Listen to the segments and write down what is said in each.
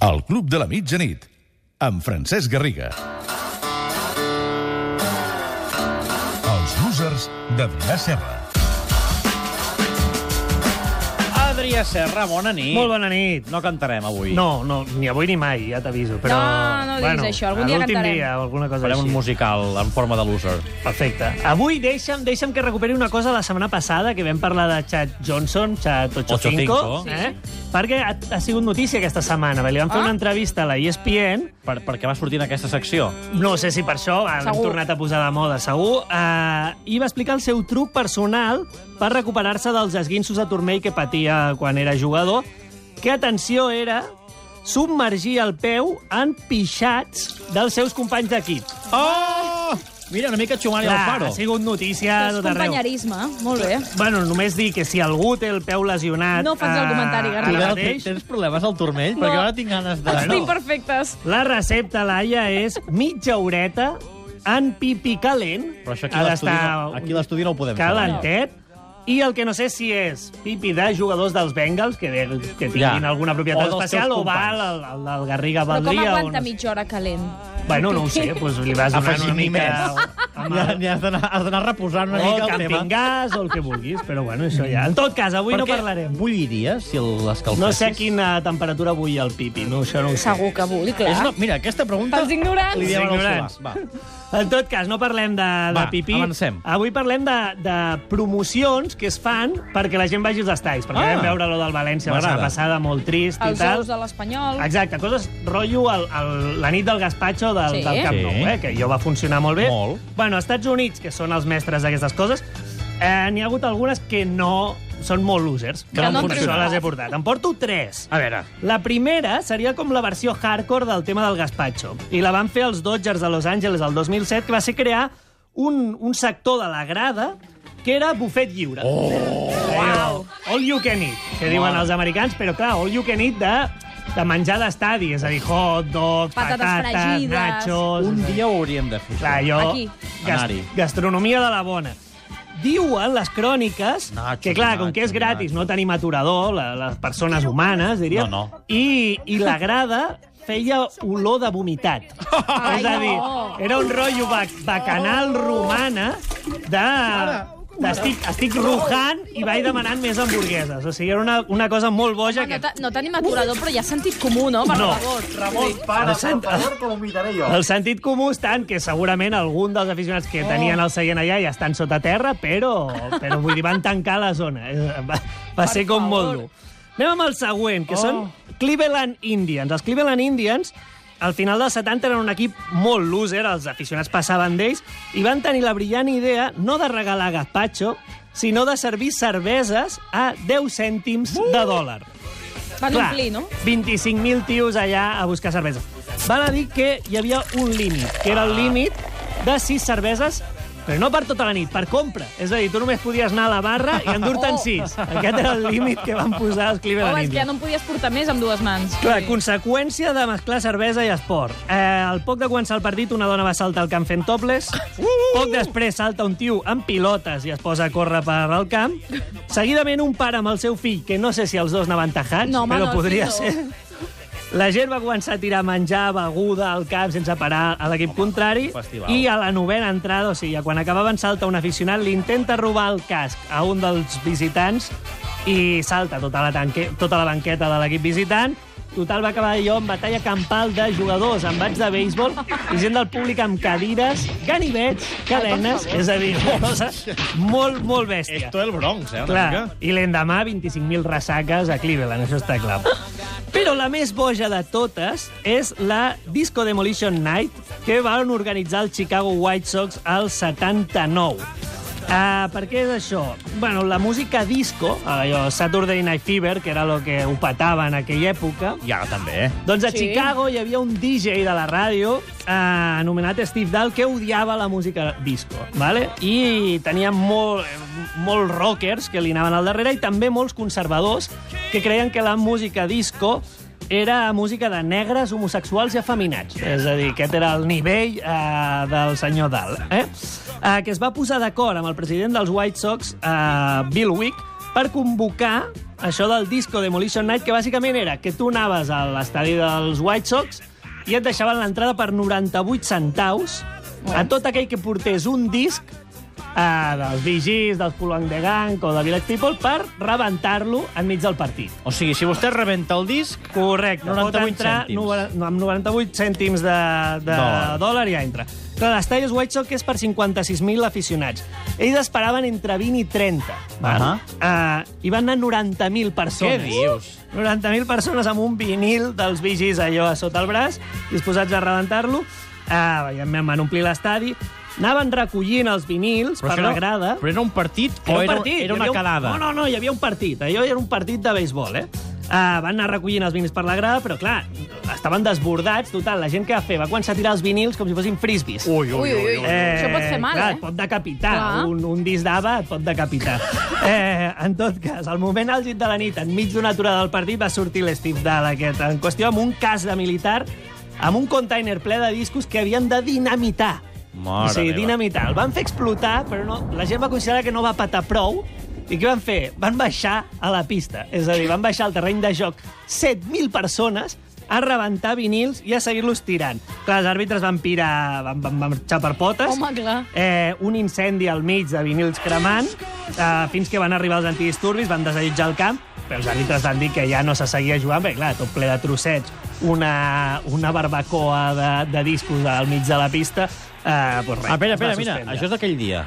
El Club de la Mitjanit, amb Francesc Garriga. Els losers d'Adrià Serra. Adrià Serra, bona nit. Molt bona nit. No cantarem avui. No, ni avui ni mai, ja t'aviso. Però, No diguis això, algun dia l'últim cantarem. dia o alguna cosa Farem així. un musical en forma de loser. Perfecte. Avui deixa'm que recuperi una cosa de la setmana passada, que vam parlar de Chad Johnson, Chad 85, perquè ha sigut notícia aquesta setmana. Li van fer una entrevista a la ESPN. Per què va sortir en aquesta secció? No sé si per això l'hem Segur. tornat a posar de moda, segur. I va explicar el seu truc personal per recuperar-se dels esguinços de turmell que patia quan era jugador, que, atenció, era submergir el peu en pixats dels seus companys d'equip. Oh! Mira, una mica Xumari Clar, Alfaro. ha sigut notícia a És tot arreu. companyerisme, molt bé. Bueno, només dir que si algú té el peu lesionat... No faig el comentari, Garriga. ara mateix, Tens problemes al turmell? No. Perquè ara tinc ganes de... Els tinc perfectes. la recepta, Laia, és mitja horeta en pipi calent. Però això Ha d'estar aquí a l'estudi no ho podem fer. calentet. I el que no sé si és pipi de jugadors dels Bengals, que tinguin alguna propietat O dels especial, teus o va el del Garriga Però com Valdria. aguanta mitja hora calent? Bueno, no ho sé, doncs li vas donant una Afegint-hi mica... Ja has d'anar reposant una O mica el tema. camping-gas, o el que vulguis, però bueno, això ja. En tot cas, avui no parlarem. Bulliries si l'escalfessis? No sé a quina temperatura bull el pipi, no, això no ho sé. Segur que vull, clar. Mira, aquesta pregunta... Pels ignorants. Li diem Els al ignorants. Solà. Va. En tot cas, no parlem de pipí. avancem. Avui parlem de promocions que es fan perquè la gent vagi als estadis. Perquè vam veure lo del València la setmana M'agrada. passada, molt trist i Els tal. ous de l'Espanyol. Exacte, coses rotllo la nit del gazpacho del Camp Sí. Nou, que allò va funcionar molt bé. Molt. Bueno, als Estats Units, que són els mestres d'aquestes coses, n'hi ha hagut algunes que no són molt losers. Que no han Per això triomfat. les he portat. En porto 3. A veure, La primera seria com la versió hardcore del tema del gazpacho. I la van fer els Dodgers de Los Angeles el 2007, que va ser crear un sector de la grada que era bufet lliure. Uau. All you can eat, que diuen els americans, però clar, all you can eat de menjar d'estadi, és a dir, hot dogs, Patates patates, fregides. nachos... un dia ho hauríem de fer. Clar, jo... Aquí. Anar-hi. Gastronomia de la bona. Diuen les cròniques Nachos, que, clar, com que és gratis, no tenim aturador, les persones humanes, diríem, No. i la grada feia olor de vomitat. Ai, És a dir, no. era un rotllo bacanal romana estic rujant i vaig demanant més hamburgueses. O sigui, era una cosa molt boja. No tenim aturador, però hi ha sentit comú, no? Per No. favor. Ramon, para, por favor, que vomitaré yo. El sentit comú està en que segurament algun dels aficionats que tenien el seient allà ja estan sota terra, però vull dir, van tancar la zona. Va ser com molt dur. Anem amb el següent, que són Cleveland Indians. Els Cleveland Indians, al final dels 70, eren un equip molt loser, els aficionats passaven d'ells, i van tenir la brillant idea no de regalar gazpacho, sinó de servir cerveses a 10 cèntims de dòlar. Van omplir, no? 25.000 tios allà a buscar cervesa. Van a dir que hi havia un límit, que era el límit de 6 cerveses, però no per tota la nit, per compra. És a dir, tu només podies anar a la barra i endur-te'n 6. Aquest era el límit que van posar els Cleveland Home, és que ja Indians. no en podies portar més amb dues mans. Clar, conseqüència de mesclar cervesa i esport. Al poc de començar el partit, una dona va saltar al camp fent topless. Poc després salta un tio amb pilotes i es posa a córrer per al camp. Seguidament un pare amb el seu fill, que no sé si els dos anaven tajats, No, home, però no, podria el ser. fill no. La gent va començar a tirar menjar, beguda al camp sense parar a l'equip contrari. Festival. I a la novena entrada, o sigui, quan acabaven, salta un aficionat, li intenta robar el casc a un dels visitants i salta tota la banqueta de l'equip visitant. Total, va acabar allò en batalla campal de jugadors, embats de béisbol i gent del públic amb cadires, ganivets, cadenes, és a dir, una cosa molt, molt bèstia. Esto el Bronx, una Clar, mica. i l'endemà 25.000 ressaques a Cleveland, això està clar. Però la més boja de totes és la Disco Demolition Night, que van organitzar el Chicago White Sox al 79. Per què és això? Bueno, la música disco, allò Saturday Night Fever, que era el que ho petava en aquella època, I ara també, doncs a Sí. Chicago hi havia un DJ de la ràdio anomenat Steve Dahl que odiava la música disco, ¿vale? I tenia molts rockers que li anaven al darrere i també molts conservadors que creien que la música disco era música de negres, homosexuals i afeminats. És a dir, aquest era el nivell del senyor Dahl, que es va posar d'acord amb el president dels White Sox, Bill Wick, per convocar això del Disco Demolition Night, que bàsicament era que tu anaves a l'estadi dels White Sox i et deixaven l'entrada per 98 centaus a tot aquell que portés un disc dels Bee Gees, dels Kool and the Gang o de Village People per rebentar-lo enmig del partit. O sigui, si vostè rebenta el disc... Correcte. 98 pot entrar cèntims. amb 98 cèntims de dòlar ja entra. Clar, l'estadi dels White Sox és per 56.000 aficionats. Ells esperaven entre 20 i 30. I van anar 90.000 persones. Què dius? 90.000 persones amb un vinil dels Bee Gees allò a sota el braç, disposats a rebentar-lo. Van omplir l'estadi. Anaven recollint els vinils per la grada. Però era un partit o era una quedada? No, hi havia un partit. Allò era un partit de béisbol, van anar recollint els vinils per la grada, però, clar, estaven desbordats, total. La gent que va fer? Va començar a tirar els vinils com si fossin frisbis. Ui. Això pot fer mal, clar, et pot decapitar. Un disc d'Ava et pot decapitar. En tot cas, al moment àlgid de la nit, enmig d'una aturada del partit, va sortir l'Steve Dahl aquest, en qüestió amb un cas de militar, amb un container ple de discos que havien de dinamitar. Dinamitar. El van fer explotar, però no, la gent va considerar que no va patar prou. I què van fer? Van baixar a la pista. És a dir, van baixar al terreny de joc 7.000 persones a rebentar vinils i a seguir-los tirant. Clar, els àrbitres van marxar per potes. Home, clar. Un incendi al mig de vinils cremant, fins que van arribar els antidisturbis, van desallotjar el camp, però els àrbitres van dir que ja no se seguia jugant, perquè, clar, tot ple de trossets, una barbacoa de discos al mig de la pista. Espera, mira, això és d'aquell dia.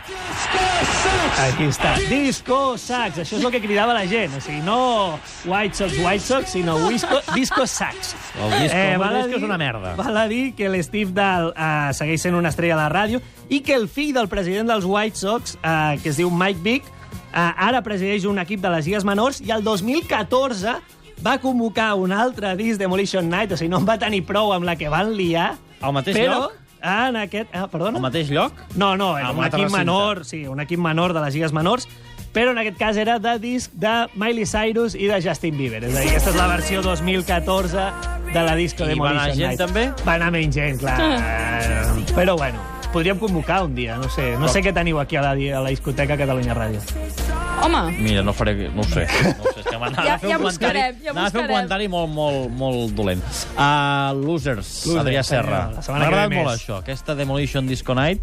Aquí està. Disco Sax, això és el que cridava la gent. O sigui, no White Sox, sinó Disco Sax. El disco és una merda. Val a dir que l'Steve Dahl segueix sent una estrella a la ràdio i que el fill del president dels White Sox, que es diu Mike Vick, ara presideix un equip de les lligues menors i el 2014 va convocar un altre disc Demolition Night, o sigui, no en va tenir prou amb la que van liar. Al mateix lloc? En aquest... perdona? Al mateix lloc? No, era un equip menor, sí, un equip menor de les lligues menors, però en aquest cas era de disc de Miley Cyrus i de Justin Bieber. És a dir, aquesta és la versió 2014 de la Disco Demolition Night. I va anar gent, també? Va anar menys gent, clar. Però, bueno, podríem convocar un dia, no sé què teniu aquí a la discoteca Catalunya Ràdio. Home. Mira, no ho sé, és que m'anava a fer un comentari molt dolent. Losers, Adrià Serra. M'ha agradat molt això, aquesta Demolition Disco Night.